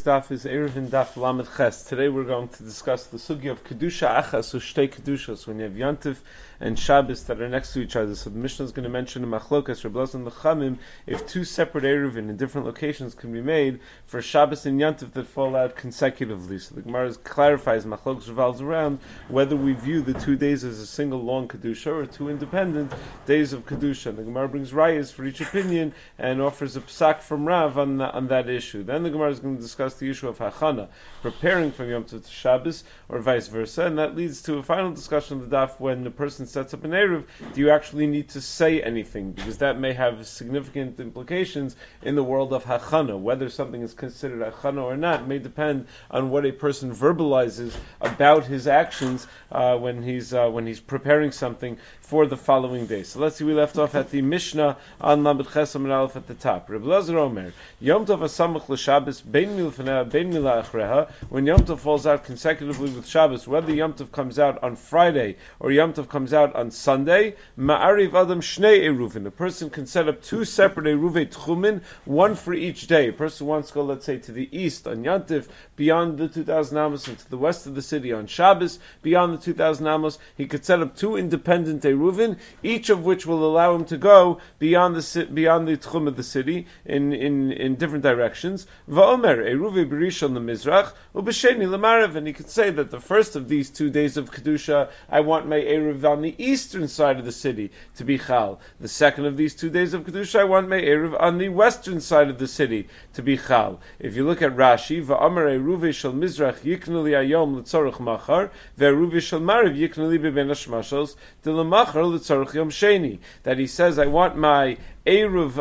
daf is Eruvin Daf Lamed Ches. Today we're going to discuss the sugya of Kedusha Achas or Shtei Kedushas, when you have Yantiv and Shabbos that are next to each other. So the Mishnah is going to mention in Machlokas, Reb Elazar and Lechamim, if two separate Eruvin in different locations can be made for Shabbos and Yantiv that fall out consecutively. So the Gemara clarifies, Machlokas revolves around whether we view the 2 days as a single long Kedusha or two independent days of Kedusha. And the Gemara brings rayas for each opinion and offers a psak from Rav on that issue. Then the Gemara is going to discuss the issue of Hachana, preparing from Yom Tov to Shabbos, or vice versa, and that leads to a final discussion of the daf when the person sets up an Eruv. Do you actually need to say anything? Because that may have significant implications in the world of Hachana. Whether something is considered Hachana or not may depend on what a person verbalizes about his actions when he's preparing something for the following day. So let's see, we left off at the Mishnah on Lamed Ches Amud Aleph at the top. Reb Elazar Omer, Yom Tov Asamach l'Shabbos Bein Milfaneh Bein Mila Achreha. When Yom Tov falls out consecutively with Shabbos, whether Yom Tov comes out on Friday or Yom Tov comes out on Sunday, Ma'ariv Adam Shnei Eruvin. A person can set up two separate Eruvei Tchumin, one for each day. A person wants to go, let's say, to the east on Yom Tov, beyond the 2,000 amos, and to the west of the city on Shabbos, beyond the 2,000 amos. He could set up two independent Eruvin, each of which will allow him to go beyond the Tchum of the city in different directions. Va'omer Eruvei B'rishon l'Mizrach u'b'sheni l'Marav, and he could say that the first of these 2 days of Kedusha, I want my Eruv on the eastern side of the city to be Chal. The second of these 2 days of Kedusha, I want my Eruv on the western side of the city to be Chal. If you look at Rashi, Va'omer Eruvei shel Mizrach yiknu li hayom l'tzorach machar, ve'eruvei shel Marav yiknu li b'ben hashmashos d'lemachar l'tzorach yom sheni. That he says, I want my Eruv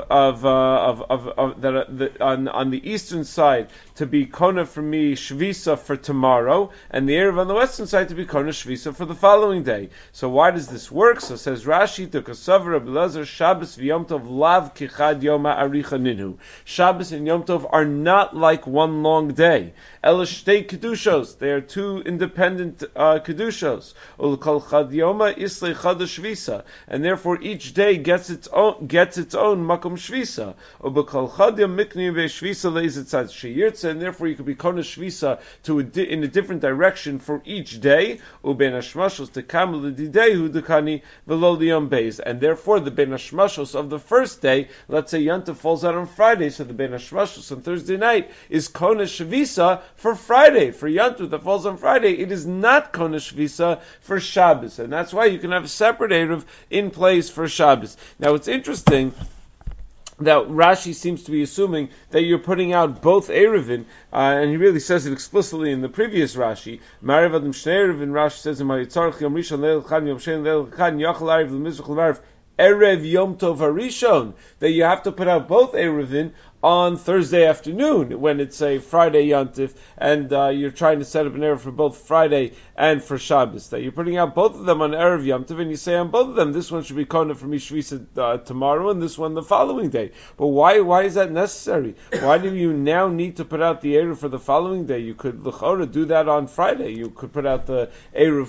on the eastern side to be Kona for me Shvisa for tomorrow, and the Eruv on the western side to be Kona Shvisa for the following day. So why does this work? So says Rashi, to Kasav Reb Elazar, Shabbos v'Yom Tov lav kichad yoma aricha ninhu. Shabbos and Yom Tov are not like one long day. Ela shtei kedushos. They are two independent kedushos. Ulkol chad yoma islei chad shvisa, and therefore each day gets its own makom shvisa. Ubekol chad yom mikni ve'shvisa leizitzad sheyirtze, and therefore you could be kona shvisa in a different direction for each day. Uben hashmashos tekam l'didehu dekani v'lo liyom beis, and therefore the ben hashmashos of the first day, let's say Yom Tov falls out on Friday, so the ben hashmashos on Thursday night is kona shvisa for Friday. For Yom Tov that falls on Friday, it is not kona shvisa for Shabbos, and that's why you can have a separate Eruv in place for Shabbos. Now it's interesting that Rashi seems to be assuming that you're putting out both Eruvin, and he really says it explicitly in the previous Rashi. Ma'ariv Adam Shnei Eruvin, Rashi says in Mayitzarch Yom Rishon Leil Chad Yom Shein Leil Chad Yachal Ariv L'Mizrach L'Marav Erev Yom Tov HaRishon, that you have to put out both Eruvin on Thursday afternoon when it's a Friday Yontif, and you're trying to set up an Erev for both Friday and for Shabbos. That you're putting out both of them on Erev Yontif, and you say on both of them, this one should be Kona for me Shvisa tomorrow, and this one the following day. But why is that necessary? Why do you now need to put out the Erev for the following day? You could l'chora do that on Friday. You could put out the Erev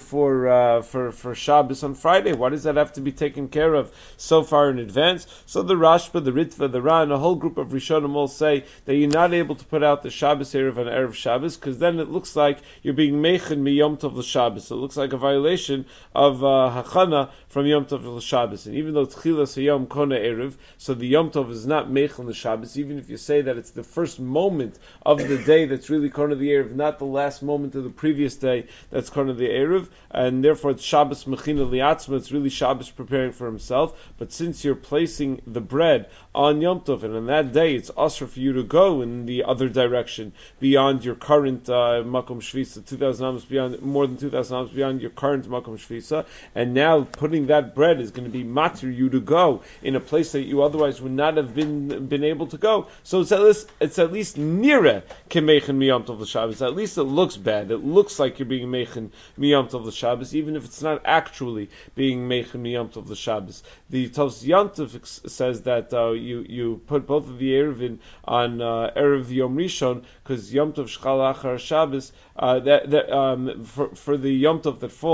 for Shabbos on Friday. Why does that have to be taken care of so far in advance? So the Rashba, the Ritva, the Ra, and a whole group of Rishonim all say that you're not able to put out the Shabbos Erev on Erev Shabbos, because then it looks like you're being meichen mi Yom Tov l'Shabbos. It looks like a violation of Hachana from Yom Tov l'Shabbos. And even though Tchilas Hayom Kona Erev, so the Yom Tov is not meichen l'Shabbos, even if you say that it's the first moment of the day that's really Kona the Erev, not the last moment of the previous day that's Kona the Erev, and therefore it's Shabbos Mechina Liatzma, it's really Shabbos preparing for himself. But since you're placing the bread on Yom Tov, and on that day it's usher for you to go in the other direction beyond your current makom shvisa, 2,000 amos beyond, more than 2,000 amos beyond your current makom shvisa, and now putting that bread is going to be matir you to go in a place that you otherwise would not have been able to go. So it's at least nira kemeichen miyam tov l'Shabbos. At least it looks bad. It looks like you're being meichen miyam tov l'Shabbos, even if it's not actually being meichen miyam tov l'Shabbos. The Tos Yantiv says that you put both of the Eruvin on Erev Yom Rishon, because Yom Tov Shchal Achar Shabbos, for the Yom Tov that falls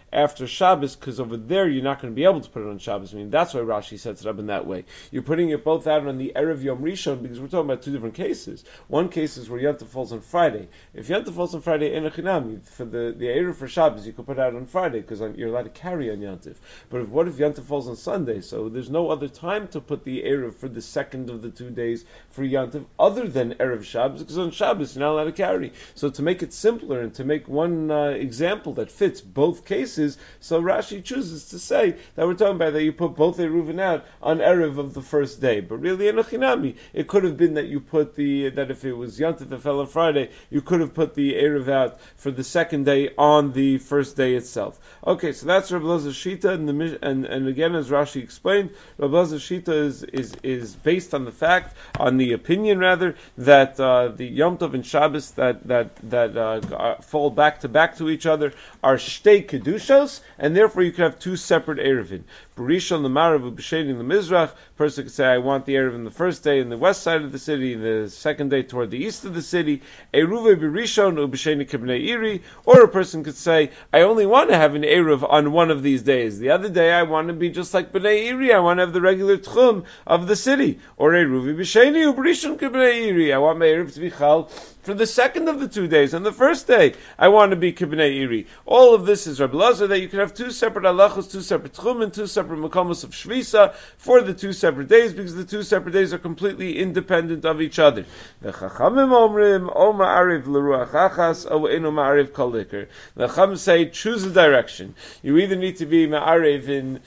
after Shabbos, because over there you're not going to be able to put it on Shabbos. I mean, that's why Rashi sets it up in that way. You're putting it both out on the Erev Yom Rishon, because we're talking about two different cases. One case is where Yontif falls on Friday. If Yontif falls on Friday, Enochinami, for the Erev for Shabbos, you could put it out on Friday, because you're allowed to carry on Yontif. But what if Yontif falls on Sunday? So there's no other time to put the Erev for the second of the 2 days for Yontif, other than Erev Shabbos, because on Shabbos you're not allowed to carry. So to make it simpler, and to make one example that fits both cases, so Rashi chooses to say that we're talking about that you put both Eruvin out on Erev of the first day. But really, Enochinami, it could have been that you put that if it was Yontif that fell on Friday, you could have put the Erev out for the second day on the first day itself. Okay, so that's Rabbi Elazar's Shita, and again, as Rashi explained, Rabbi Elazar's Shita is based on the fact, on the opinion rather, that the Yom Tov and Shabbos that fall back to each other are shtei kedushos, and therefore you could have two separate Erevin. Barishon l'marav u'b'sheni l'mizrach. Person could say, I want the Erev in the first day in the west side of the city, the second day toward the east of the city. Eruve b'rishon u'b'sheni k'bnei iri. Or a person could say, I only want to have an Erev on one of these days. The other day I want to be just like b'nei iri. I want to have the regular tchum of the city. Or Eruve b'sheni u'b'rishon k'bnei iri. I want my Erev to be chal for the second of the 2 days, and the first day, I want to be Kibnei Iri. All of this is Rabbi Elazar, that you can have two separate halachos, two separate tchum, and two separate makomos of Shvisa for the two separate days, because the two separate days are completely independent of each other. The Chachamim omrim, o ma'ariv l'ruach achas, o eno ma'ariv kol liker. The Chachamim say, choose a direction. You either need to be ma'ariv in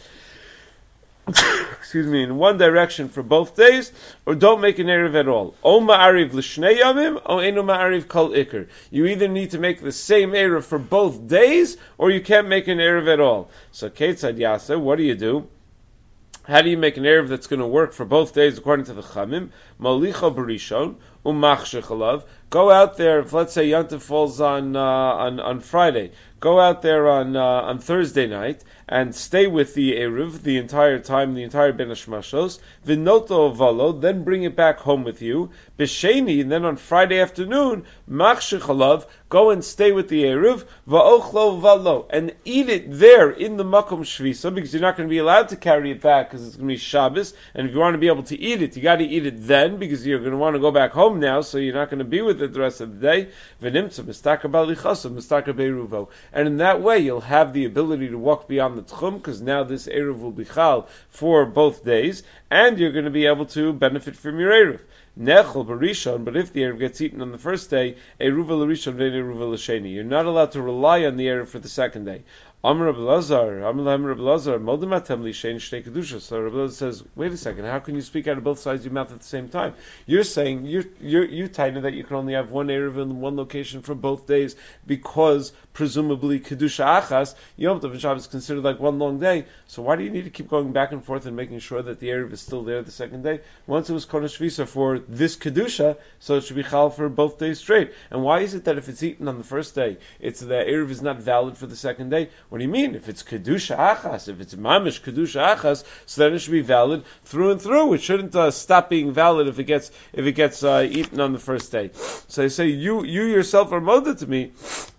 in one direction for both days, or don't make an Erev at all. O ma'ariv l'shnei yamim, o eno ma'ariv kol ikr. You either need to make the same Erev for both days, or you can't make an Erev at all. So Ketzad Yasa, what do? How do you make an Erev that's going to work for both days according to the Chamim? Malicha b'rishon, umachshech alav. Go out there, if let's say Yontif falls on Friday, go out there on Thursday night, and stay with the Eruv the entire time, the entire Ben Hashmashos, V'noto valo, then bring it back home with you, B'sheni, and then on Friday afternoon, Machshech alav, go and stay with the Eruv, V'ochlo valo, and eat it there in the Makom Shvisa, because you're not going to be allowed to carry it back, because it's going to be Shabbos, and if you want to be able to eat it, you got to eat it then, because you're going to want to go back home now, so you're not going to be with it the rest of the day. V'nimtza, Mistaka balichasa, Mistaka beiruvo. And in that way, you'll have the ability to walk beyond the tchum, because now this Erev will be chal for both days, and you're going to be able to benefit from your Erev. Nechel b'rishon, but if the Erev gets eaten on the first day, Eruva l'rishon v'en Eruva l'sheni. You're not allowed to rely on the Erev for the second day. Amar Rabbi Elazar, Moldematem Lishen Shtei Kedusha. So Rabbi Elazar says, wait a second, how can you speak out of both sides of your mouth at the same time? You're saying, you tighten that you can only have one Erev in one location for both days, because presumably Kedusha Achas, Yom Tov and Shabbos is considered like one long day. So why do you need to keep going back and forth and making sure that the Erev is still there the second day? Once it was Kodesh Visa for this Kedusha, so it should be Chal for both days straight. And why is it that if it's eaten on the first day, the Erev is not valid for the second day? What do you mean? If it's Kedusha Achas, if it's Mamish Kedusha Achas, so then it should be valid through and through. It shouldn't stop being valid if it gets eaten on the first day. So I say, you yourself are moda to me.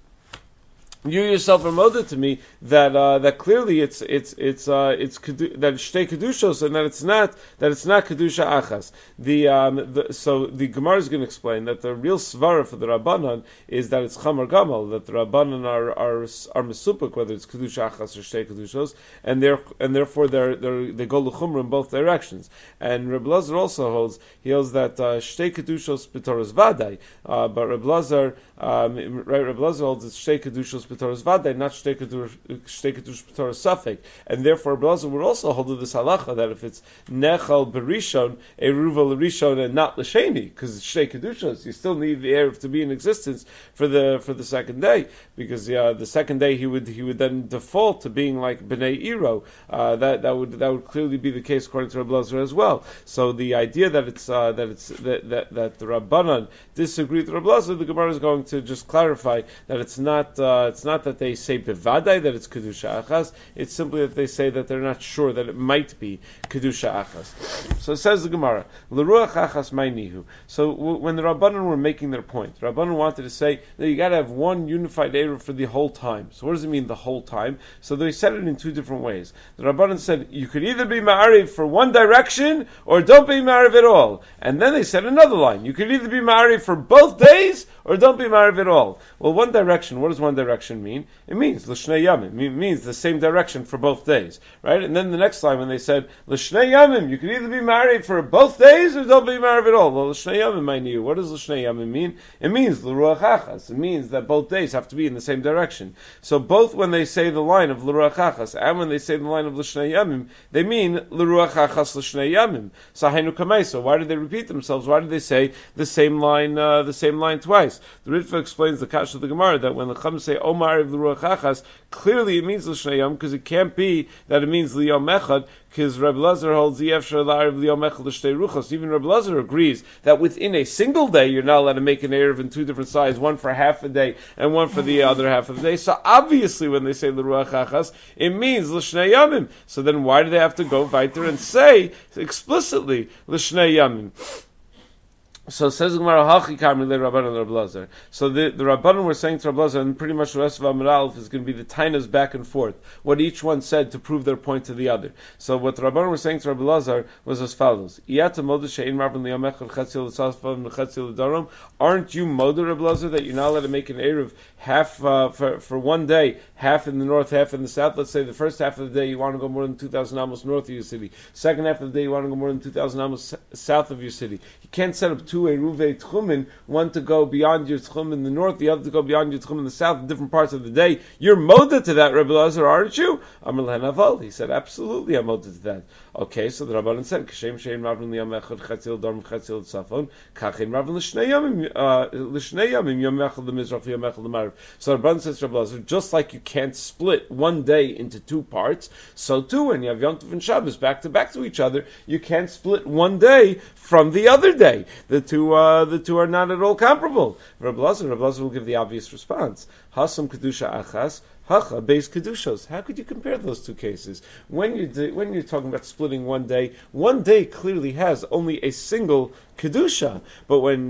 You yourself are moda to me that clearly it's that it's shtei kedushos, and that it's not kedusha achas. So the Gemara is going to explain that the real svara for the Rabbanan is that it's chamar gamal, that the Rabbanan are mesupik whether it's kedusha achas or shtei kedushos, and therefore they go l'chumra in both directions. And Rabbi Elazar also holds that shtei kedushos b'toras vadai, but Rabbi Elazar holds it's shtei kedushos b'toras vadai, not shtei kedush b'toras safek, and therefore Rabbi Elazar would also hold to this halacha that if it's nechal berishon, eruva l'rishon, and not l'sheni, because it's shtei kedushos, you still need the erev to be in existence for the second day, because the second day he would then default to being like bnei iro. That would clearly be the case according to Rabbi Elazar as well. So the idea that the Rabbanan disagree with Rabbi Elazar, the Gemara is going to just clarify that it's not It's not that they say bevadai that it's kedusha achas. It's simply that they say that they're not sure that it might be kedusha achas. So it says the Gemara, l'ruach achas ma'inihu. So when the Rabbanan were making their point, the Rabbanan wanted to say that you got to have one unified eruv for the whole time. So what does it mean the whole time? So they said it in two different ways. The Rabbanan said you could either be ma'ariv for one direction or don't be ma'ariv at all. And then they said another line. You could either be ma'ariv for both days or don't be ma'ariv at all. Well, one direction, what does one direction mean? It means l'shnei yamim. It means the same direction for both days, right? And then the next line when they said l'shnei yamim, you could either be married for both days or don't be married at all. Well, l'shnei yamim, I knew. What does l'shnei yamim mean? It means l'ruach achas. It means that both days have to be in the same direction. So both when they say the line of l'ruach achas and when they say the line of l'shnei yamim, they mean l'ruach achas l'shnei yamim. So hainu kamei. So why did they repeat themselves? Why did they say the same line twice? The Ritva explains the Kash of the Gemara that when the Chum say Omar of the Ruach Achas, clearly it means L'shnei Yom, because it can't be that it means Liyom Echad, because Reb Lazar holds Yefshar La'ariv Liyom Echad L'shtei Ruchos. Even Reb Lazar agrees that within a single day you're not allowed to make an Erev in two different sides, one for half a day and one for the other half of the day. So obviously when they say L'Ruach Achas, it means L'shnei Yomim. So then why do they have to go weiter and say explicitly L'shnei Yomim? So it says Gemara Hachi Karmi Le Rabbanan Reb Lazar. So the Rabbanan were saying to Reb Lazar, and pretty much the rest of Amud Aleph is going to be the tainas back and forth, what each one said to prove their point to the other. So what the Rabbanan were saying to Reb Lazar was as follows: aren't you moder Reb Lazar that you're not allowed to make an eruv half for one day, half in the north, half in the south? Let's say the first half of the day you want to go more than 2,000 amos north of your city. Second half of the day you want to go more than 2,000 amos south of your city. You can't set up two eruvei tchumen, one to go beyond your tchum in the north, the other to go beyond your tchum in the south, in different parts of the day. You're moda to that, Rebbe Lazar, aren't you? Amar lehen aval. He said, absolutely, I'm moda to that. Okay, so the Rabbanan said, Kashem shein ravin liyom echad chatzil dorm chatzil tzafon, kachin ravin l'shnei yamim yom echad l'mizrach yom echad l'marav. So the Rabbanan says, Rebbe Lazar, just like you can't split one day into two parts, so too when you have Yom Tov and Shabbos back to each other, you can't split one day from the other day. The two are not at all comparable. Reb Lazar will give the obvious response. Hasam kedusha achas, hacha beis kedushos. How could you compare those two cases? When you're talking about splitting one day clearly has only a single kedusha. But when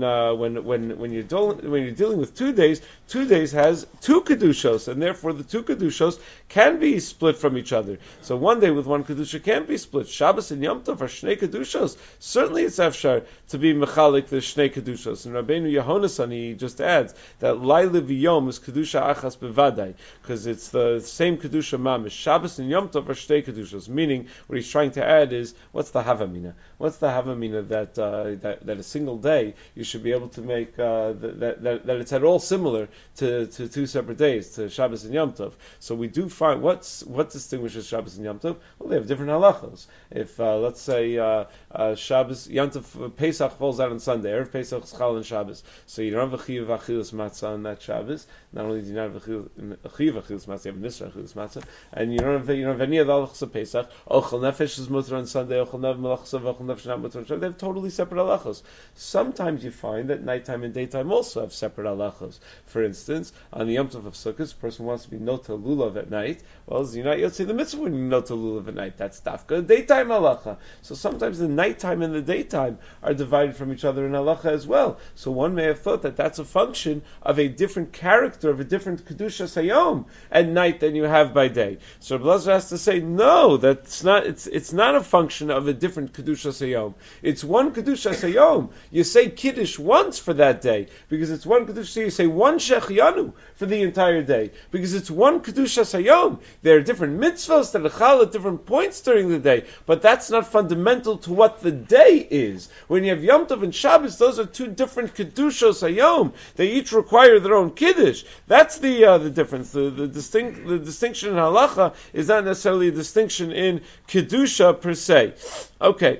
you're dealing with 2 days, 2 days has two kedushos, and therefore the two kedushos can be split from each other. So one day with one kedusha can be split. Shabbos and Yom Tov are shnei kedushos. Certainly it's afshar to be mechalik the shnei kedushos. And Rabbeinu Yehonasan, he just adds that Laila v'Yom is kedusha achas bevadai, because it's the same kedusha mamish. Shabbos and Yom Tov are shnei kedushos. Meaning, what he's trying to add is, what's the havamina? What's the havamina that a single day you should be able to make that it's at all similar to two separate days, to Shabbos and Yom Tov. So we do find what distinguishes Shabbos and Yom Tov. Well, they have different halachos. If let's say Shabbos Yom Tov Pesach falls out on Sunday, Erev Pesach is Chal and Shabbos, so you don't have a chiyuv achilas matzah on that Shabbos. Not only do you not have a chiyuv achilas matzah, you have a nisra achilas matzah, and you don't have any of the halachos of Pesach. Ochel nefesh is mutter on Sunday. Ochel nefesh not mutter on Sunday. They have totally separate halachos. Sometimes you find that nighttime and daytime also have separate halachos. For instance, on the Yom Tov of Sukkot, a person wants to be nota lulav at night. Well, you're not yet say the mitzvah when you nota lulav at night. That's dafka daytime halacha. So sometimes the nighttime and the daytime are divided from each other in halacha as well. So one may have thought that that's a function of a different character, of a different kedusha sayom at night than you have by day. So Rabbi Lazar has to say, no, that's not. It's not a function of a different kedusha sayom. It's one kedusha sayom. You say kiddush once for that day because it's one kedusha. So you say one shechianu for the entire day because it's one kedusha sayom. There are different mitzvahs that are chal at different points during the day, but that's not fundamental to what the day is. When you have Yom Tov and Shabbos, those are two different kedushos hayom. They each require their own kiddush. That's the difference. The distinction in halacha is not necessarily a distinction in kedusha per se. Okay.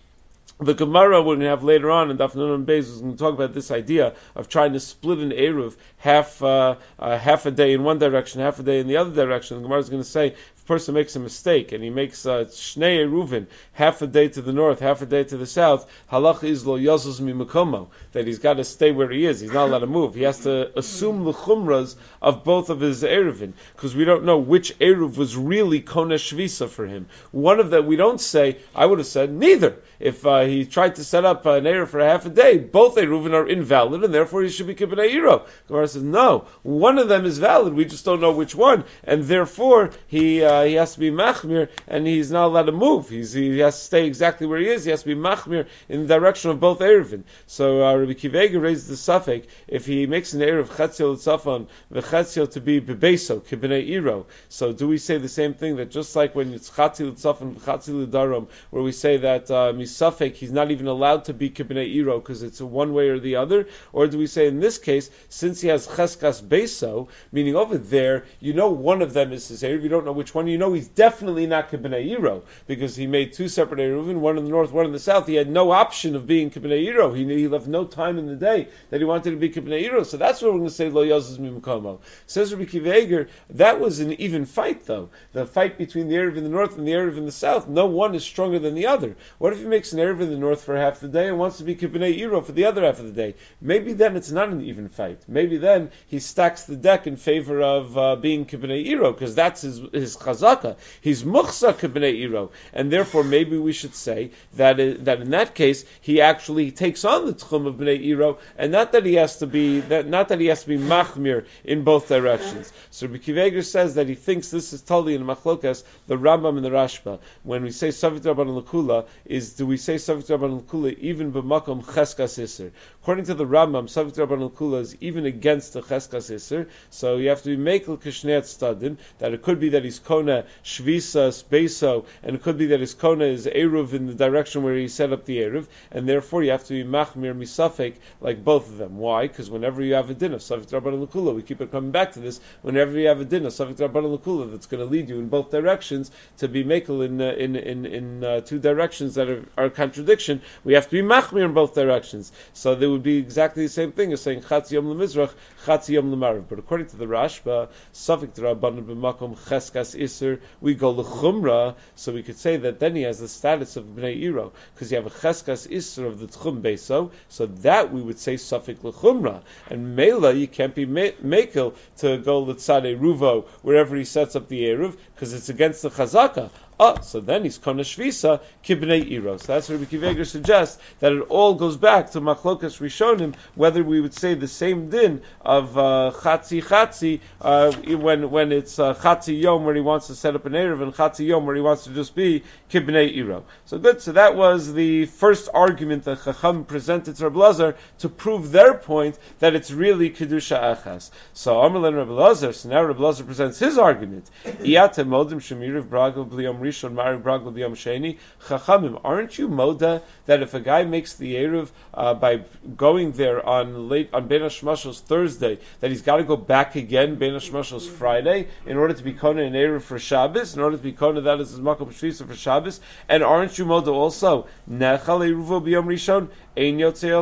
The Gemara we're going to have later on in Daf Nun Beis is going to talk about this idea of trying to split an eruv half a day in one direction, half a day in the other direction. The Gemara is going to say, a person makes a mistake and he makes Shnei Eruvin, half a day to the north, half a day to the south, halacha is lo yazuz mimakomo, that he's got to stay where he is. He's not allowed to move. He has to assume the chumras of both of his Eruvin, because we don't know which Eruv was really Kona Shvisa for him. One of them, we don't say, I would have said neither. If he tried to set up an Eruv for half a day, both Eruvin are invalid, and therefore he should be Kibbutz Eiro. Gemara says, no, one of them is valid, we just don't know which one, and therefore he has to be Machmir, and he's not allowed to move. He has to stay exactly where he is. He has to be Machmir in the direction of both Eruvin. So Rabbi Akiva Eiger raises the suffix, if he makes an Eruv Chetziel Tzafon, V'Chetziel to be Bebeso, Kibbutz Eiro. So do we say the same thing, that just like when it's Chetziel Tzafon, V'Chetziel Darom, where we say that Misafek, he's not even allowed to be Kibbutz Eiro because it's a one way or the other? Or do we say in this case, since he has Cheskas Beso, meaning over there, you know one of them is his Eruv, you don't know which one, you know he's definitely not Kibbutz Eiro, because he made two separate Eruvin, one in the north, one in the south. He had no option of being Kibbutz Eiro. He left no time in the day that he wanted to be Kibbutz Eiro. So that's what we're going to say, Lo Yazuz Mimakomo. Says Rabbi Akiva Eiger, that was an even fight though. The fight between the Eruv in the north and the Eruv in the south, no one is stronger than the other. What if he makes an Eruv in the north for half the day and wants to be Kibbutz Eiro for the other half of the day? Maybe then it's not an even fight. Maybe then he stacks the deck in favor of being Kibbutz Eiro, because that's his chazaka. He's muchsa Kibbutz Eiro, and therefore maybe we should say that in that case he actually takes on the tchum of Bnei Eiro, and not that he has to be machmir in both directions. So Rabbi Akiva Eiger says that he thinks this is totally in Machlokas, the Rambam and the Rashba. When we say Savit Rabban L'Kula, do we say Savit Rabban L'Kula even b'makom Cheskas Isser? According to the Rambam, Savit Rabban L'Kula is even against the Cheskas Isser, so you have to be Mekel Kishneat Stadin, that it could be that he's Kona Shvisa Beso, and it could be that his Kona is Eruv in the direction where he set up the Eruv, and therefore you have to be Machmir Misafek like both of them. Why? Because whenever you have a din of Savit Rabban L'Kula, we keep it coming back to this, whenever you have a din of Savit Rabban L'Kula that's going to lead you in both directions to be Mekel in two directions that are contradiction, we have to be Machmir in both directions. So there would be exactly the same thing as saying Chatzi Yom L'Mizrach, Chatzi Yom L'Marav. But according to the Rashba, Savit Rabban B'makom Cheskas Isser, we go L'Chumra, so we could say that then he has the status of Bnei Eiro, because you have a Cheskas Isser of the Tchum Beso, so that we would say Safik L'Chumra. And Mela, you can't be Mekel to go L'Tzadei Ruvo, wherever he sets up the Eruv, because it's against the Chazaka. So then he's Kona Shvisa, Kibbutz Eiro. So that's what Rabbi Akiva Eiger suggests, that it all goes back to Machlokas Rishonim, whether we would say the same din of Chatzi, when it's Chatzi Yom where he wants to set up an Erev, and Chatzi Yom where he wants to just be Kibbutz Eiro. So good, so that was the first argument that Chacham presented to Rabbi Lazar to prove their point that it's really Kedusha Achas. So Amalei Rabbi Lazar, so now Rabbi Lazar presents his argument. Iyate Modim Shemiriv Bragel B'Yom Rishon Mari Bragel B'Yom Sheni. Chachamim, aren't you moda that if a guy makes the Eruv by going there on Ben HaShmashel's Thursday, that he's got to go back again Ben HaShmashel's Friday in order to be Kona an Eruv for Shabbos, in order to be Kona that is his Makom Shvisa for Shabbos? And aren't you moda also Nechal Eruvo B'Yom Rishon Ein Yotzei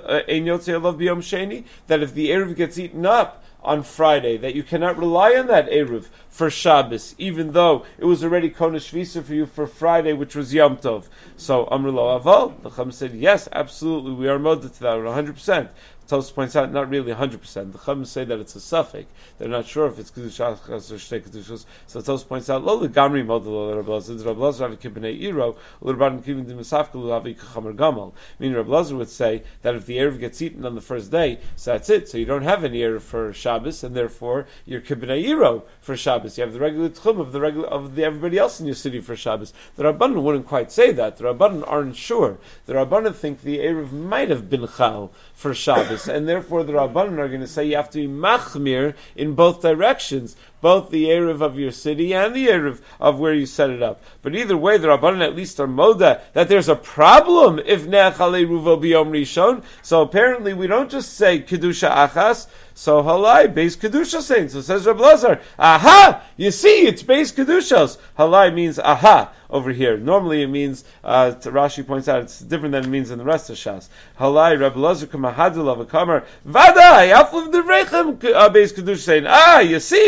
Alav B'Yom Sheni, that if the Eruv gets eaten up on Friday, that you cannot rely on that Eruv for Shabbos, even though it was already Kona Shvisa for you for Friday, which was Yom Tov. So Amr Lo Aval, the Chacham said, yes, absolutely, we are moda to that 100%. Tos points out, not really 100%. The Chacham say that it's a suffix. They're not sure if it's Kedusha Achas or Shtei Kedushos. So Tos points out, Lo Legamri Moda Lo Rabbi Lazar. Rabbi Lazar have a Kibbutz Eiro, Lo Rabbanim Kivim Dimasafka Lo Havi Kachamer Gamal. Meaning Rabbi Lazar would say that if the Erev gets eaten on the first day, so that's it. So you don't have any Erev for Shabbos, and therefore you're Kibbutz Eiro for Shabbos. You have the regular Tchum of everybody else in your city for Shabbos. The Rabbanim wouldn't quite say that. The Rabbanim aren't sure. The Rabbanim think the Erev might have been Chal for Shabbos, and therefore the Rabbanim are going to say you have to be machmir in both directions, both the Erev of your city and the Erev of where you set it up. But either way, the Rabbanim at least are moda that there's a problem if ne'achalei ruvo b'yom rishon. So apparently we don't just say kedusha achas. So halai beis kedusha saying. So says Rabbi Lazar, aha! You see, it's beis kedushas. Halai means aha over here. Normally it means, Rashi points out, it's different than it means in the rest of Shas. Halai Rabbi Lazar kamahadul avakamar vadai afliv devrechem beis kedusha saying. You see,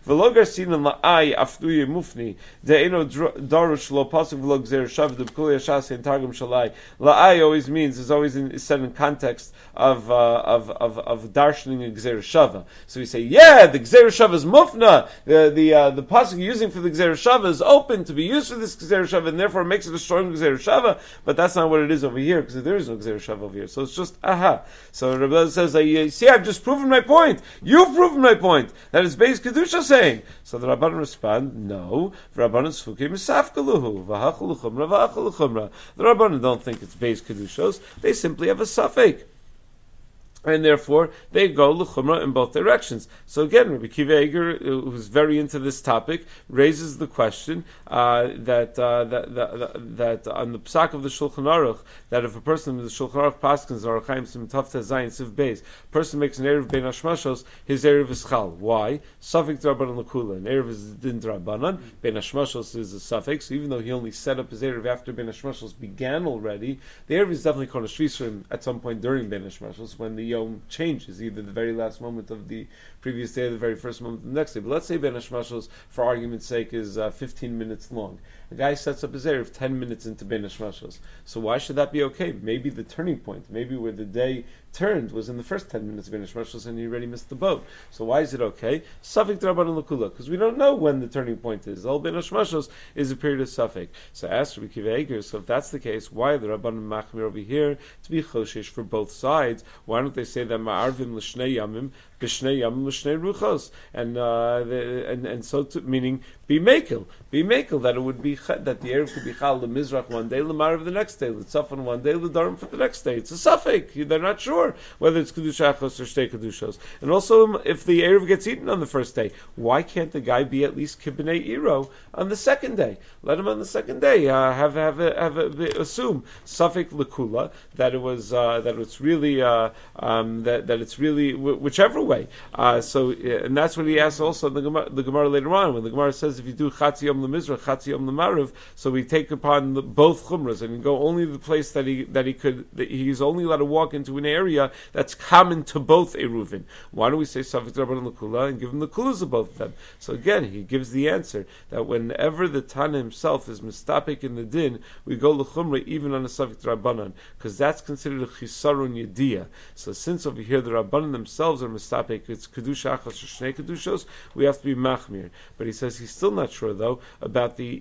V'lo garsin la'ai afduye mufni de'eno darush lo pasuk v'lo gzer shav debkuli ashas in targum shalai. La'ai always means is said in context of darshaning gzer shava. So we say, yeah, the gzer shava is mufna. The pasuk using for the gzer shava is open to be used for this gzer shava, and therefore makes it a strong gzer shava. But that's not what it is over here, because there is no gzer shava over here. So it's just aha. So Rabbi Elazar says, see, I've just proven my point. You've proven my point. That is Beis Kedusha saying. So the Rabbanan respond, no. Rabbanan Sfukim is Safkaluhu. V'hachal l'chumra, v'hachal l'chumra. The Rabbanan don't think it's Beis Kedushos. They simply have a suffix. And therefore, they go l'chumra in both directions. So again, Rabbi Kiva Eger, who's very into this topic, raises the question that on the psak of the Shulchan Aruch, that if a person in the Shulchan Aruch paskins or Chaim Sim Tafta Zayin Siv Beis, person makes an erev ben hashmashos, his erev is chal. Why? Suffix drabanan l'kula. An erev is din drabanan. Ben hashmashos is a suffix. So even though he only set up his erev after ben hashmashos began already, the erev is definitely called a shvisrim at some point during ben hashmashos when the yom changes, either the very last moment of the previous day or the very first moment of the next day. But let's say Ben Hashmashos, for argument's sake, is 15 minutes long. The guy sets up his erev 10 minutes into Ben Hashmashos. So why should that be okay? Maybe the turning point, maybe where the day turned was in the first 10 minutes of Ben Hashmashos and he already missed the boat. So why is it okay? Safek Drabanan L'Kula, because we don't know when the turning point is. All Ben Hashmashos is a period of Safek. So ask Rabbi Kiva Eger, so if that's the case, why are the Rabbanan Machmir over here to be choshesh for both sides? Why don't they say that Ma'arvim L'Shnei Yamim, B'Shnei Yamim L'Shnei Ruchos? And so to, meaning, be makel, that it would be, that the erev could be chal the Mizrach one day, L'Marav the next day, L'Tzafon one day, L'Darim for the next day. It's a suffix. They're not sure whether it's Kedusha Achos or Shtei Kedushos. And also, if the erev gets eaten on the first day, why can't the guy be at least Kibbenei Iro on the second day? Let him on the second day assume suffix L'Kula, that it was that it's really that it's really whichever way. And that's what he asks also in the Gemara later on, when the Gemara says if you do Chatzi Yom L'Mizrach, Chatzi Yom L'Marav, so we take upon both chumras and you go only to the place that he's only allowed to walk into an area that's common to both Eruvin. Why don't we say Safek Rabbanan L'Kula and give him the kulas of both of them? So again, he gives the answer that whenever the Tana himself is mistapik in the din, we go l'chumra even on a Safek Rabbanan, because that's considered a chisarun yediyah. So since over here the Rabbanan themselves are mistapik, it's kedusha achas or shnei kedushos, we have to be machmir. But he says he's still not sure though about the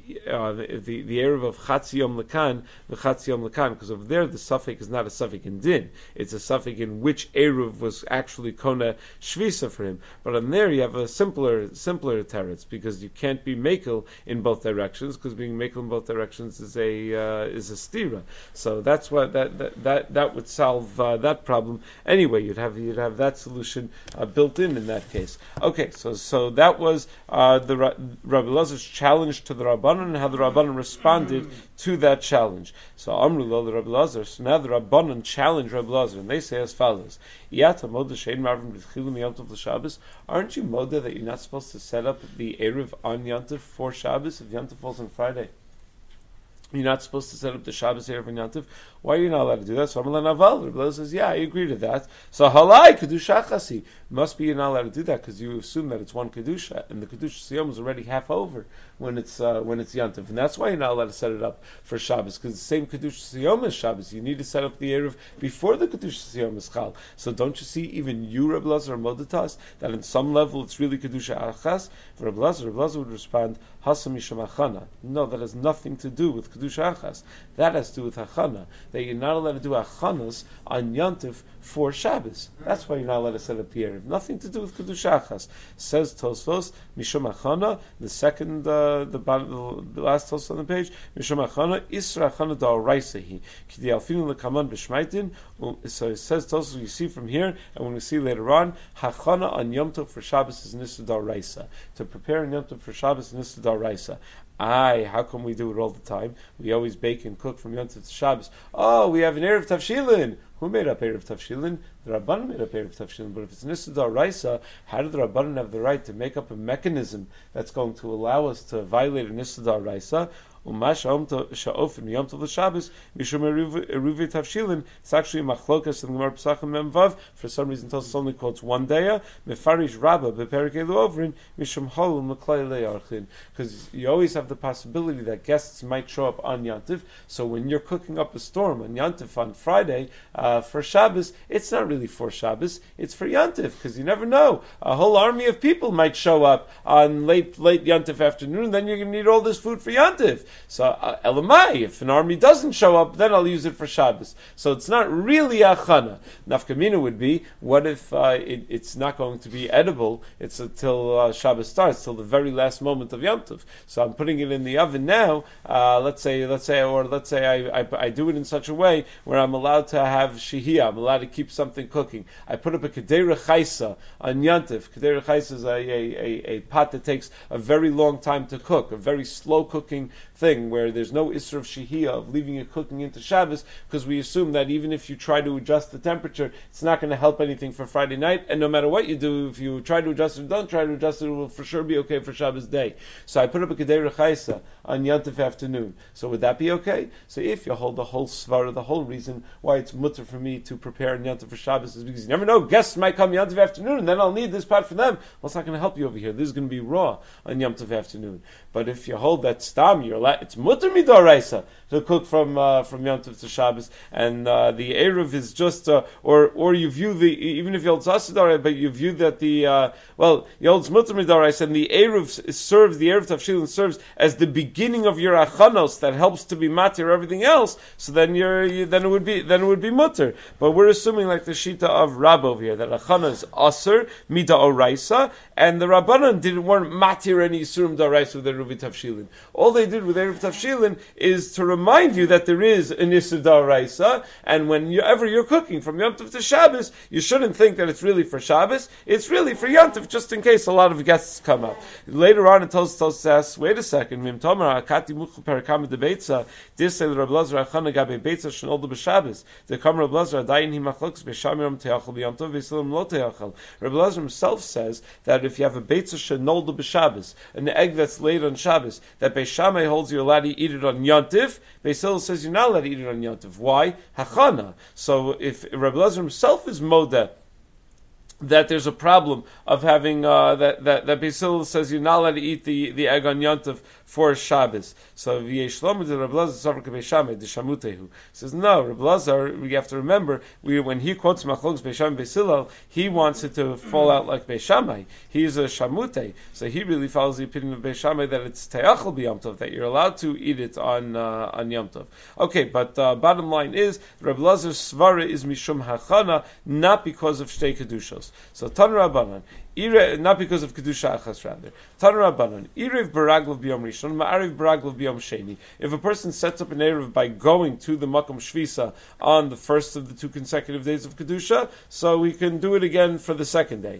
erev of Chatzi Yom L'Kan, the Chatzi Yom L'Kan, because over there the suffix is not a suffix in din, it's a suffix in which erev was actually kona shvisa for him. But on there you have a simpler teretz, because you can't be makel in both directions, because being makel in both directions is a stira. So that's why that would solve that problem. Anyway, you'd have that solution built in that case. Okay, so that was the Rabbi Elazar's challenge to the Rabbanan and how the Rabbanan responded to that challenge. So Amrullah the Rabbi Elazar. So now the Rabbanan challenge Rabbi Elazar, and they say as follows: Yata moda shein marvim b'tchilim yontav l'Shabbos. Aren't you moda that you're not supposed to set up the erev on Yontav for Shabbos if Yontav falls on Friday? You're not supposed to set up the Shabbos erev on Yontav. Why are you not allowed to do that? So Amrullah Naval, Rabbi Elazar says, yeah, I agree to that. So halai kedusha chasi. Must be you're not allowed to do that because you assume that it's one kedusha, and the kedusha siyom is already half over when it's Yontav, and that's why you're not allowed to set it up for Shabbos, because the same kedusha siyom is Shabbos. You need to set up the erev before the kedusha siyom is chal. So don't you see, even you, Rabbi Elazar, are modatas that in some level it's really kedusha achas. For Rabbi Elazar would respond, hasam misham achana. No, that has nothing to do with kedusha achas. That has to do with achana. That you're not allowed to do achanas on Yontav for Shabbos. That's why you're not allowed to set up the erev. Nothing to do with kedusha achas. Says Tosfos mishum achana. The second, the last Tosfos on the page, mishum achana isra achana da'oraisahi k'di alfinu lekaman b'shmaitin. So it says Tosfos, you see from here, and when we see later on, hachana on Yom Tov for Shabbos is nisra da'oraisa. To prepare on Yom Tov for Shabbos is nisra da'oraisa. How come we do it all the time? We always bake and cook from Yom Tov to Shabbos. Oh, we have an Erev Tavshilin. Who made up Erev Tavshilin? The Rabbanan made up Erev Tavshilin, but if it's Nissa D'Oraisa, how do the Rabbanan have the right to make up a mechanism that's going to allow us to violate a Nissa D'Oraisa? It's actually machlokas in the Gemara Pesachim Memvav. For some reason, Tosfos only quotes one day. Mefarish Rabba beperek elu ovrin mishum hol l'klei le'archin. Because you always have the possibility that guests might show up on Yantiv. So when you're cooking up a storm on Yantiv on Friday for Shabbos, it's not really for Shabbos; it's for Yantiv, because you never know. A whole army of people might show up on late Yantiv afternoon. Then you're going to need all this food for Yantiv. So elamai, if an army doesn't show up, then I'll use it for Shabbos. So it's not really achana. Nafkamina would be, what if it's not going to be edible? It's until Shabbos starts, till the very last moment of Yom Tov. So I'm putting it in the oven now. Let's say I do it in such a way where I'm allowed to have shehiyah. I'm allowed to keep something cooking. I put up a kedera chaisa on Yom Tov. Kedera chaisa is a pot that takes a very long time to cook, a very slow cooking thing where there's no isra of shehiyah, of leaving it cooking into Shabbos, because we assume that even if you try to adjust the temperature, it's not going to help anything for Friday night, and no matter what you do, if you try to adjust it or don't try to adjust it, it will for sure be okay for Shabbos day. So I put up a kedera chaisa on Yantif afternoon. So would that be okay? So if you hold the whole svara, the whole reason why it's mutter for me to prepare on Yantif for Shabbos is because you never know, guests might come Yantif afternoon, and then I'll need this pot for them. Well, it's not going to help you over here. This is going to be raw on Yantif afternoon. But if you hold that stam, it's mutter midoraisa to cook from Yom Tov to Shabbos, and the eruv is just or you view even if you hold zasidar, but you view that you hold mutter midoraisa, and the eruv serves, the eruv tavshilin serves as the beginning of your achanos that helps to be matir everything else. So then then it would be mutter. But we're assuming like the shita of Rab over here that achana is aser midoraisa, and the Rabbanan weren't matir any isurim doraisa with the eruv tavshilin. All they did with eruv tavshilin is to remind you that there is an Isur D'Oraisa, and whenever you're cooking from Yom Tov to Shabbos, you shouldn't think that it's really for Shabbos. It's really for Yom Tov, just in case a lot of guests come up. Later on, it tells us, wait a second, Mim Tomer Akati Muchu Perakama de Beitza, Disel Rab Lazar Achana Gabe Beitza Shenoldu B'Shabbos. The Kam Rab Lazar Adayin Hi Machlokes B'Shamiram Teachel B'Yom Tov V'Yisilim Lo Teachel. Rab Lazar himself says that if you have a Beitza Shenoldu B'Shabbos, an egg that's laid on Shabbos, that Beis Shammai holds you're allowed to eat it on Yom Tov, Beis Hillel says you're not allowed to eat it on Yom Tov. Why? Hachana. So if Rabbi Elazar himself is modeh that there's a problem of having that Beis Hillel says you're not allowed to eat the egg on Yom Tov for Shabbos. So V'yesh Shlomo de Rabbi Elazar Savra Beis Shammai de Shamutehu says no. Rabbi Elazar, we have to remember when he quotes Machlokes Beis Shammai Beis Hillel, he wants it to fall out like Beis Shammai. He's a Shamutei, so he really follows the opinion of Beis Shammai that it's Teachel b'Yom Tov, that you're allowed to eat it on Yom Tov. Okay, but bottom line is Rabbi Elazar's svara is mishum hachana, not because of shtei kedushos. So Tan Rabbanan, not because of kedusha achas rather. Tan Rabbanan, irev baraglav b'yom rishon, ma'ariv baraglav b'yom sheni. If a person sets up an erev by going to the makom shvisa on the first of the 2 consecutive days of kedusha, so we can do it again for the second day.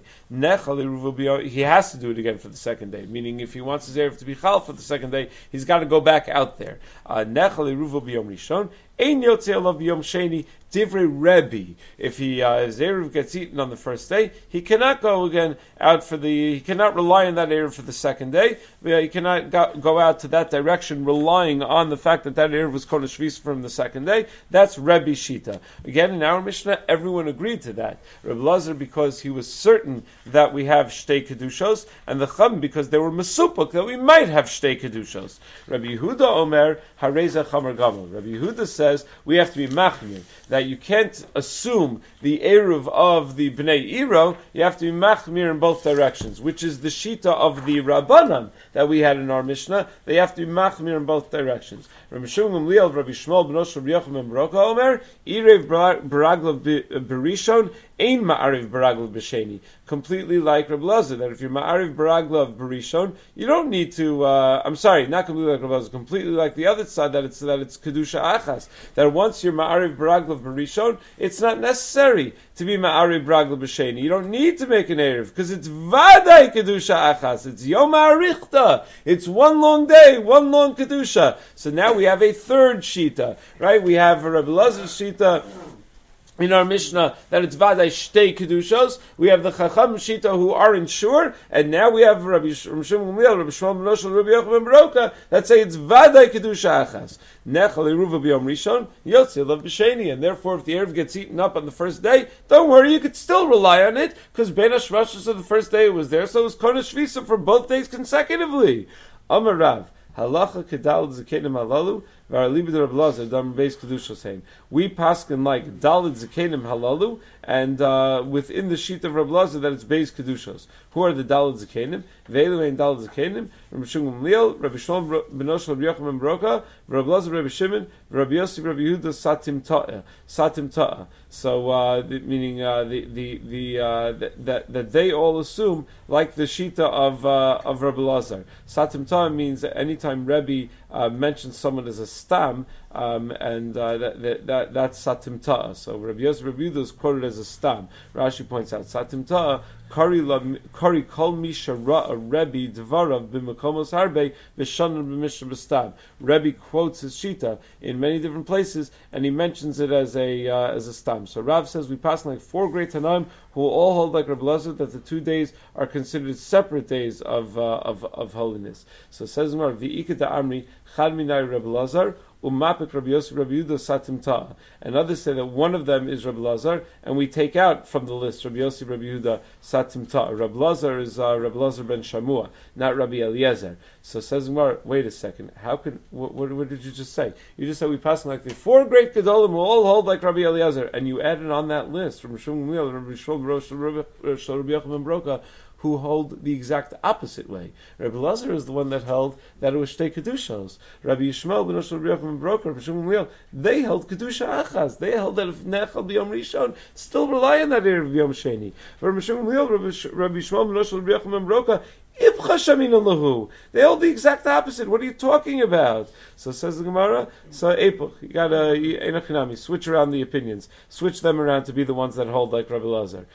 He has to do it again for the second day. Meaning, if he wants his erev to be chal for the second day, he's got to go back out there. Nechal iruvo b'yom rishon. Ein yotzei alav b'yom sheni divrei Rebbe. If his erev gets eaten on the first day, he cannot go again out he cannot rely on that erev for the second day. He cannot go out to that direction relying on the fact that erev was kol shvis from the second day. That's Rebbe Shita. Again, in our Mishnah, everyone agreed to that. Reb Elazar, because he was certain that we have shtei kedushos, and the Chum, because they were mesupuk that we might have shtei kedushos. Rabbi Yehuda Omer hareza chamar gamo. Rabbi Yehuda says we have to be machmir, that you can't assume the eruv of the Bnei Iro, you have to be machmir in both directions, which is the shita of the Rabbanan that we had in our Mishnah. They have to be machmir in both directions. Rabbi Shimon Gamliel, Rabbi Shmuel ben Osher, Rabbi Yochanan ben Baruch Omer, irev baraglav berishon, ein ma'ariv baraglav b'sheni. Completely like Rabbi Elazar, that if you're ma'ariv baraglav berishon, you don't need to. I'm sorry, not completely like Rabbi Elazar, completely like the other side, that it's kedusha achas. That once you're ma'ariv baraglav berishon, it's not necessary to be ma'ariv baraglav b'sheni. You don't need to make an erev because it's vaday kedusha achas. It's yom ha'arichta. It's one long day, one long kedusha. So now we have a third shita, right? We have a Rabbi Elazar shita in our Mishnah that it's Vadai Shtei Kedushos. We have the Chacham Shita who aren't sure, and now we have Rabbi Shimon Gamliel, Rabbi Shmuel ben Yoshel, Rabbi Yochanan ben Baroka that say it's Vadai Kedusha Achas. Nechal Eruva B'Yom Rishon, Yotzei Lav B'Sheni, and therefore if the Erev gets eaten up on the first day, don't worry, you could still rely on it, because Ben HaShrashos of the first day it was there, so it was Kona Shvisa for both days consecutively. Amar Rav, Halacha Kedal Zakenim Halalu, Varalibid Rav Lazar, Dam Beis Kedusha saying, we paskin like Dalid Zakenim Halalu, and within the sheet of Rav Lazar that it's Beis Kedushos. Who are the Dalid Zakenim? Veilu and Dalid Zakenim, Rabbi Shimon Gamliel, Rabbi Shlomo ben Yoshel, Rabbi Yochanan ben Baroka, Rav Lazar, Rabbi Shimon, Rabbi Yossi, Rabbi Yehuda, Satim Ta'a. So, meaning that they all assume like the shita of Rabbi Lazar. Satim Ta'a means that anytime Rebbe mentions someone as a stam, and that's Satim Ta'a. So Rabbi Yossi, Rabbi Yehuda is quoted as a stam. Rashi points out Satim Ta'a. Kari kol misha ra'a Rebbe dvarav b'makomos harbe v'shanan b'mishra b'stam. Rebbe quotes his shita in many different places, and he mentions it as a stam. So Rav says we pass like 4 great Tanaim who all hold like Rabbi Lazar that the 2 days are considered separate days of holiness. So it says more v'ika da'amri chad minai Rabbi Lazar. Umapik Rabbi Yossi Rabbi Yehuda Satim Ta'a. And others say that one of them is Rabbi Lazar, and we take out from the list Rabbi Yossi Rabbi Yehuda Satim Ta'a. Rabbi Lazar is Rabbi Lazar ben Shamua, not Rabbi Eliezer. So says Gemara, wait a second, how could what did you just say? You just said we pass like the 4 great Gedolim who all hold like Rabbi Eliezer, and you added on that list from Shimon Gamliel, Rabbi Shlomo, Rabbi Yochanan ben Baroka, who hold the exact opposite way. Rabbi Lazar is the one that held that it was Shtei Kedushos. Rabbi Yishmael ben Yoshel, Rabbi Yochanan ben Baroka, Rabbi Shimon Gamliel, they held Kedusha Achaz. They held that if Nechal B'Yom Rishon, still rely on that Erev B'Yom Sheni. Rabbi Shimon Gamliel, Rabbi Yishmael ben Yoshel, Rabbi Yochanan ben Baroka, they hold the exact opposite. What are you talking about? So says the Gemara, so Epoch, you gotta switch around the opinions. Switch them around to be the ones that hold like Rabbi Lazar.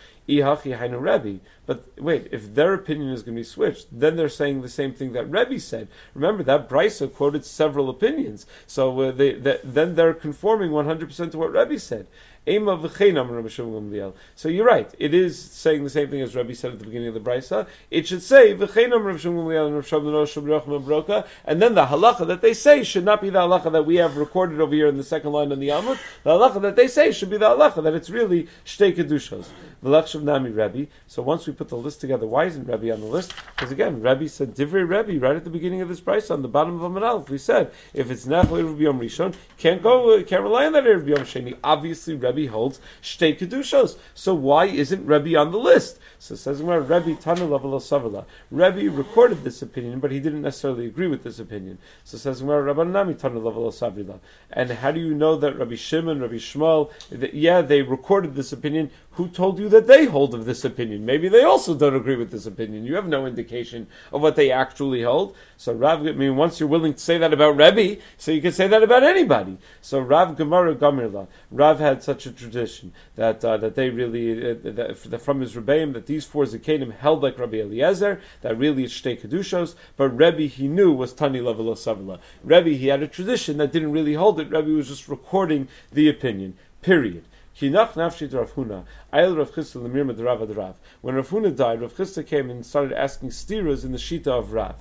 But wait, if their opinion is going to be switched, then they're saying the same thing that Rebbe said. Remember, that Brisa quoted several opinions. So then they're conforming 100% to what Rebbe said. So you're right. It is saying the same thing as Rebbe said at the beginning of the Brisa. It should say v'cheinam Rav Shimon Gamliel and Rav Shlomo ben Baroka, and then the halacha that they say should not be the halacha that we have recorded over here in the second line on the Amud. The halacha that they say should be the halacha that it's really Shtei Kedushos. V'lachshav nami Rebbe. So once we put the list together, why isn't Rebbe on the list? Because again, Rebbe said Divrei Rebbe right at the beginning of this Brisa on the bottom of Amud Aleph. We said if it's Nechal Erev B'Yom Rishon, can't rely on that Erev B'Yom Sheni. Obviously, Rebbe holds Shtei Kedushos. So why isn't Rebbe on the list? So it says Rebbe Tana Level Savila. Rebbe recorded this opinion, but he didn't necessarily agree with this opinion. So it says Rabbi Nami Tana Level Savila. And how do you know that Rabbi Shimon, Rabbi Shmuel, they recorded this opinion? Who told you that they hold of this opinion? Maybe they also don't agree with this opinion. You have no indication of what they actually hold. So Rav, once you're willing to say that about Rebbe, so you can say that about anybody. So Rav Gemara Gamirla, Rav had such a tradition that they really from his Rebbeim that these 4 Zakenim held like Rabbi Eliezer, that really it's Shtei Kedushos, but Rebbe he knew was Tani Level Savila. Rebbe he had a tradition that didn't really hold it. Rebbe was just recording the opinion. Period. Kinach nafshit Rav Huna, Ayel Rav Chisda lemirma de Rav ad Rav. When Rav Huna died, Rav Chisda came and started asking stiras in the shita of Rav.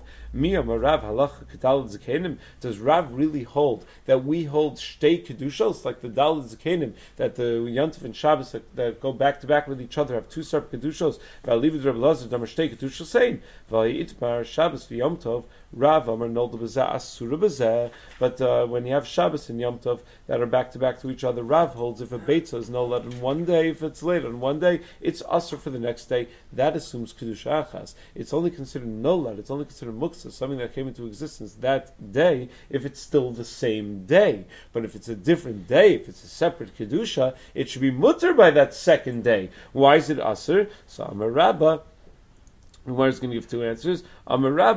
Rav halacha kedalad zakenim. Does Rav really hold that we hold shtei kedushos like the dalad zakenim, that the Yontif and Shabbos that go back to back with each other have 2 separate kedushos? V'alivid Rav Lazar damar shtei kedushos sein v'yitmar Shabbos v'Yom Tov Rav amar nolda b'zeh asura b'zeh. But when you have Shabbos and Yom Tov that are back to each other, Rav holds if a beitza is no led on one day, if it's late on one day, it's asur for the next day. That assumes kedusha achas. It's only considered no led. It's only considered muktzah, something that came into existence that day, if it's still the same day. But if it's a different day, if it's a separate kedusha, it should be mutter by that second day. Why is it asur? So Amar Rabbah. Gemara is going to give 2 answers. Amar Rabbah,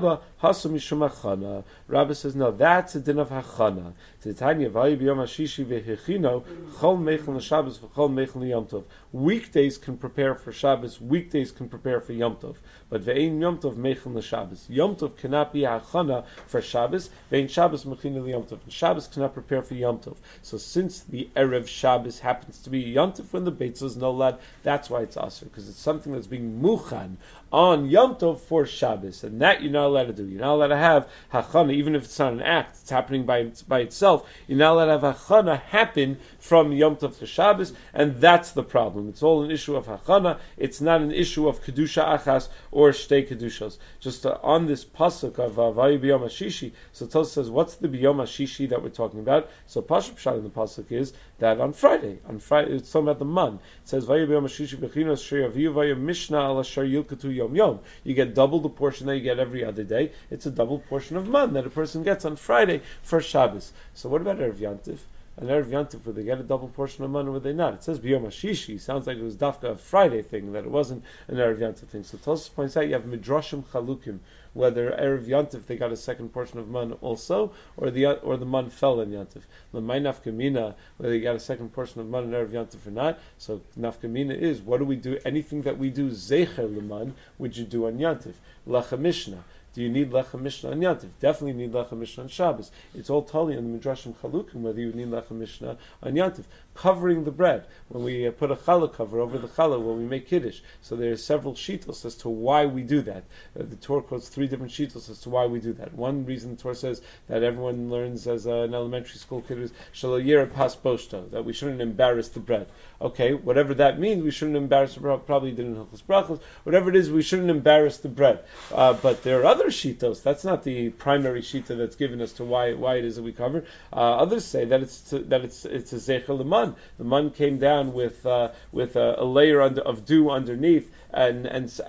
Hasu mishum hachana. Rabbi says, no, that's a din of hachana. Titania v'ayi b'yom hashishi v'hechino chol meichel l'Shabbos v'chol meichel l'Yom Tov. Weekdays can prepare for Shabbos. Weekdays can prepare for Yom Tov. But ve'ein Yom Tov meichel l'Shabbos. Yom Tov cannot be hachana for Shabbos. Ve'ein Shabbos mechina l'Yom Tov. And Shabbos cannot prepare for Yom Tov. So since the Erev Shabbos happens to be Yom Tov when the Beitzah is no lad, that's why it's aser, because it's something that's being muchan on Yom Tov for Shabbos, and that you're not allowed to do. You're not allowed to have hachana, even if it's not an act, it's happening by itself. You're not allowed to have hachana happen from Yom Tov to Shabbos, and that's the problem. It's all an issue of hachana. It's not an issue of kedusha achas or shtei kedushas. Just on this pasuk of vayi b'yom hashishi, so Tosfos says, what's the b'yom hashishi that we're talking about? So Pashup Pshat in the pasuk is that on Friday it's talking about the man. It says vayi b'yom hashishi b'chinos sheyaviyu vayi mishnah al asher yilkatu yom yom. You get double the portion that you get every other day. It's a double portion of man that a person gets on Friday for Shabbos. So what about Erev Yantif? An Erev Yantif, would they get a double portion of man or would they not? It says B'yom HaShishi. Sounds like it was Dafka a Friday thing, that it wasn't an Erev Yantif thing. So Tosfos points out you have Midrashim Chalukim, whether Erev Yantif they got a second portion of man also, or the man fell in Yantif. L'may nafkamina, whether they got a second portion of man in Erev Yantif or not. So nafkamina is, what do we do? Anything that we do Zecher L'man, would you do on Yantif? Lechem Mishnah. Do you need Lechem Mishnah on Yantif? Definitely need Lechem Mishnah on Shabbos. It's all totally in the Midrashim Chalukim whether you need Lechem Mishnah on Yantif. Covering the bread, when we put a challah cover over the challah when we make Kiddush. So there are several shittos as to why we do that. The Torah quotes 3 different shittos as to why we do that. One reason the Torah says that everyone learns as an elementary school kid is Shelo Yira Pas Boshto, that we shouldn't embarrass the bread. Okay, whatever that means, we shouldn't embarrass the bread. Probably didn't Hilchos Brachos. Whatever it is, we shouldn't embarrass the bread. But there are other shittos. That's not the primary shita that's given us to why it is that we cover. Others say that it's a Zecher L'man. The man came down with a layer of dew underneath and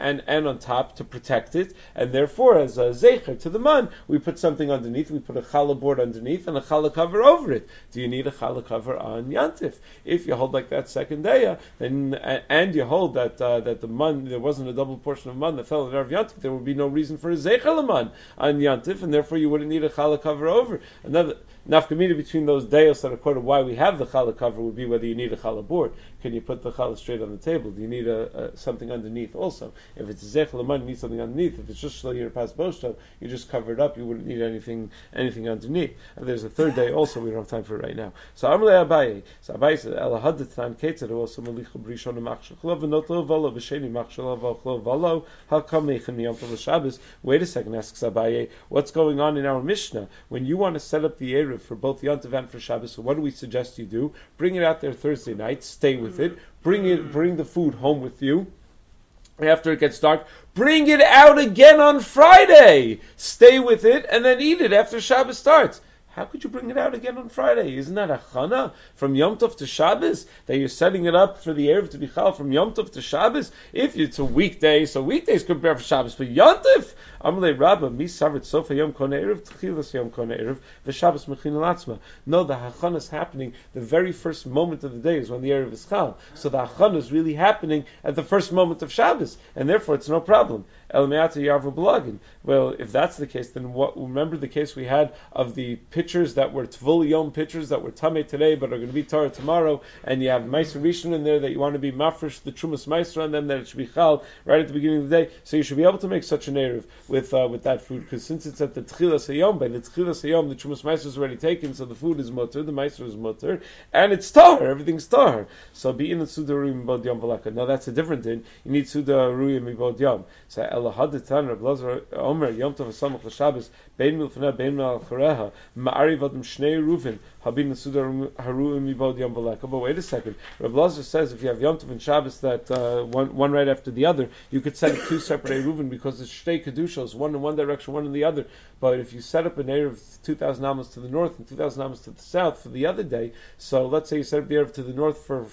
on top to protect it, and therefore as a zecher to the man, we put something underneath. We put a challah board underneath and a challah cover over it. Do you need a challah cover on Yantif? If you hold like that second day, then and you hold that the man, there wasn't a double portion of man that fell in Erev Yantif, there would be no reason for a zecher l'man on Yantif, and therefore you wouldn't need a challah cover over. Another nafkamina between those days that are quoted why we have the challah cover would be whether you need a challah board. Can you put the challah straight on the table? Do you need something underneath also? If it's a zech l'man, you need something underneath. If it's just shlo yir pas boshto, you just cover it up. You wouldn't need anything underneath. And there's a third day also. We don't have time for it right now. So Amalei Abaye. So Abaye says El hadatran ketzad also malicha brishon machshachlav v'notlo v'lo v'sheni machshalav v'chlo v'lo hakam mechem yom tov l'Shabbos. Wait a second, asks Abaye. What's going on in our Mishnah when you want to set up the eruv for both Yom Tov and for Shabbos? So what do we suggest you do? Bring it out there Thursday night. Stay with it. Bring the food home with you. After it gets dark, bring it out again on Friday. Stay with it and then eat it after Shabbos starts. How could you bring it out again on Friday? Isn't that a chana from Yom Tov to Shabbos? That you're setting it up for the Erev to be chal from Yom Tov to Shabbos? If it's a weekday, so weekdays could prepare for Shabbos. But Yom Tov, Amalei Rabba, mi savet sofa Yom Kona Erev, tchilas Yom Kona Erev, v'Shabbos mechina latzma. No, the hachana is happening the very first moment of the day is when the Erev is chal. So the hachana is really happening at the first moment of Shabbos, and therefore it's no problem. El me'ata yarvu blagin. Well, if that's the case, then remember the case we had of the pitchers that were Tvul Yom pitchers that were Tameh today but are going to be Torah tomorrow, and you have Meiser Rishon in there that you want to be Mafresh, the Trumas Meiser on them, that it should be Chal right at the beginning of the day. So you should be able to make such an Erev with that food, because since it's at the Tchilas Hayom, by the Tchilas Hayom, the Trumas Meiser is already taken, so the food is Mutter, the Meiser is Mutter, and it's Tahar, everything's Tahar. So be in the Suda Ruyim Bod Yom Balaka. Now that's a different thing. You need Suda Ruyim Bod Yom. So El Hadatan Reb Lazar Omer Yom Tov Samach L'Shabbos Bein Milfana Bein Malchareha Ma'ari Vadim Shnei Ruvin Habin Nesuda Haru Mibod Yom Balaka. But wait a second, Reb Lazar says if you have Yom Tov and Shabbos that one right after the other, you could set up 2 separate Ruvin because it's Shtei Kedushos, one in one direction, one in the other. But if you set up an Erev 2,000 amos to the north and 2,000 amos to the south for the other day, so let's say you set up the Erev to the north for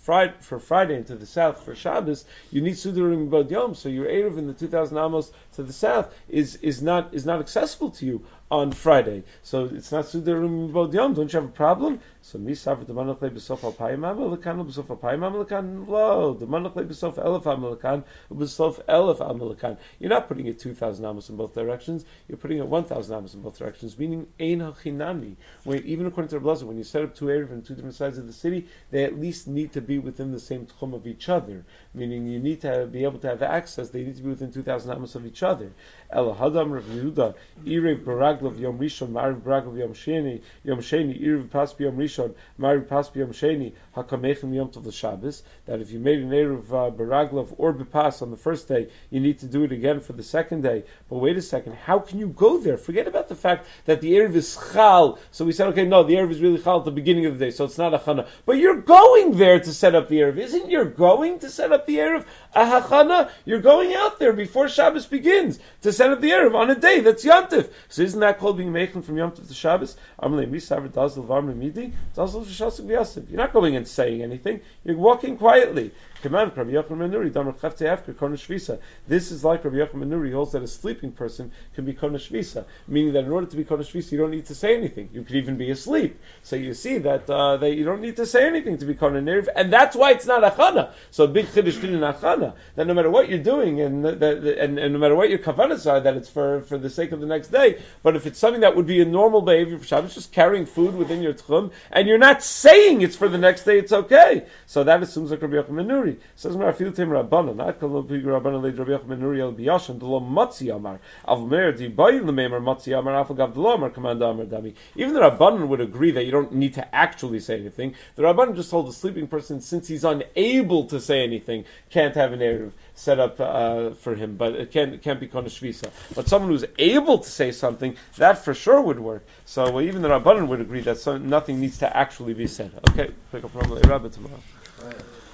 Friday and to the south for Shabbos, you need Sudarim Bod Yom, so your Erev in the 2,000 amos to the south is not accessible to you on Friday. So it's not Sudar Bod Yom. Don't you have a problem? So Misav the Manachle B'Sof Alpayim Amalekan B'Sof Alpayim Amalekan. Lo, the Manachle B'Sof Elef Amalekan B'Sof Elef Amalekan. You're not putting it 2,000 amos in both directions. You're putting it 1,000 amos in both directions. Meaning Ein Hachinami. Even according to Rabbi Elazar, when you set up two erev in two different sides of the city, they at least need to be within the same tchum of each other. Meaning you need to be able to have access. They need to be within 2,000 amos of each other. El Hadam Rav Yehuda Irev Baraglav Yom Rishon Mariv Baraglav Yom Sheni Irev Paspi Yom Rishon Mariv Paspi Yom Sheni Hakamechem Yom Tov Shabbos. That if you made an Erev Baraglav or Bepas on the first day, you need to do it again for the second day. But wait a second, how can you go there? Forget about the fact that the Erev is Chal. So we said, okay, no, the Erev is really Chal at the beginning of the day, so it's not a Chana. But you're going there to set up the Erev. Isn't you're going to set up the Erev a Hachana? You're going out there before Shabbos begins to set up the Erev on a day that's Yom Tov. So isn't that called being Meichen from Yom Tov to Shabbos? You're not going and saying anything. You're walking quietly. This is like Rabbi Yochanan Menuri holds that a sleeping person can be Kodesh Shvisa, meaning that in order to be Kodesh Shvisa, you don't need to say anything. You could even be asleep. So you see that you don't need to say anything to be Kodesh Neriv, and that's why it's not Achana. So big Chiddush in Achana, that no matter what you're doing and no matter what your kavanas are, that it's for the sake of the next day. But if it's something that would be a normal behavior for Shabbos, just carrying food within your tchum, and you're not saying it's for the next day, it's okay. So that assumes like Rabbi Yochanan Menuri. Says Marafil Tim Rabbanan, not called Rabbanan led Rabbi Yochanan Menuri el Biyashan the lo Matzi Amar Avmer di Bayin leMeimer Matzi Amar Afagav the lo Amar Command Amar Dami. Even the Rabbanan would agree that you don't need to actually say anything. The Rabbanan just told the sleeping person, since he's unable to say anything, can't have an erev set up for him, but it can't be Kodesh Shvisa. But someone who's able to say something, that for sure would work. So even the Rabbanan would agree that nothing needs to actually be said. Okay, pick up from the Rabbi tomorrow.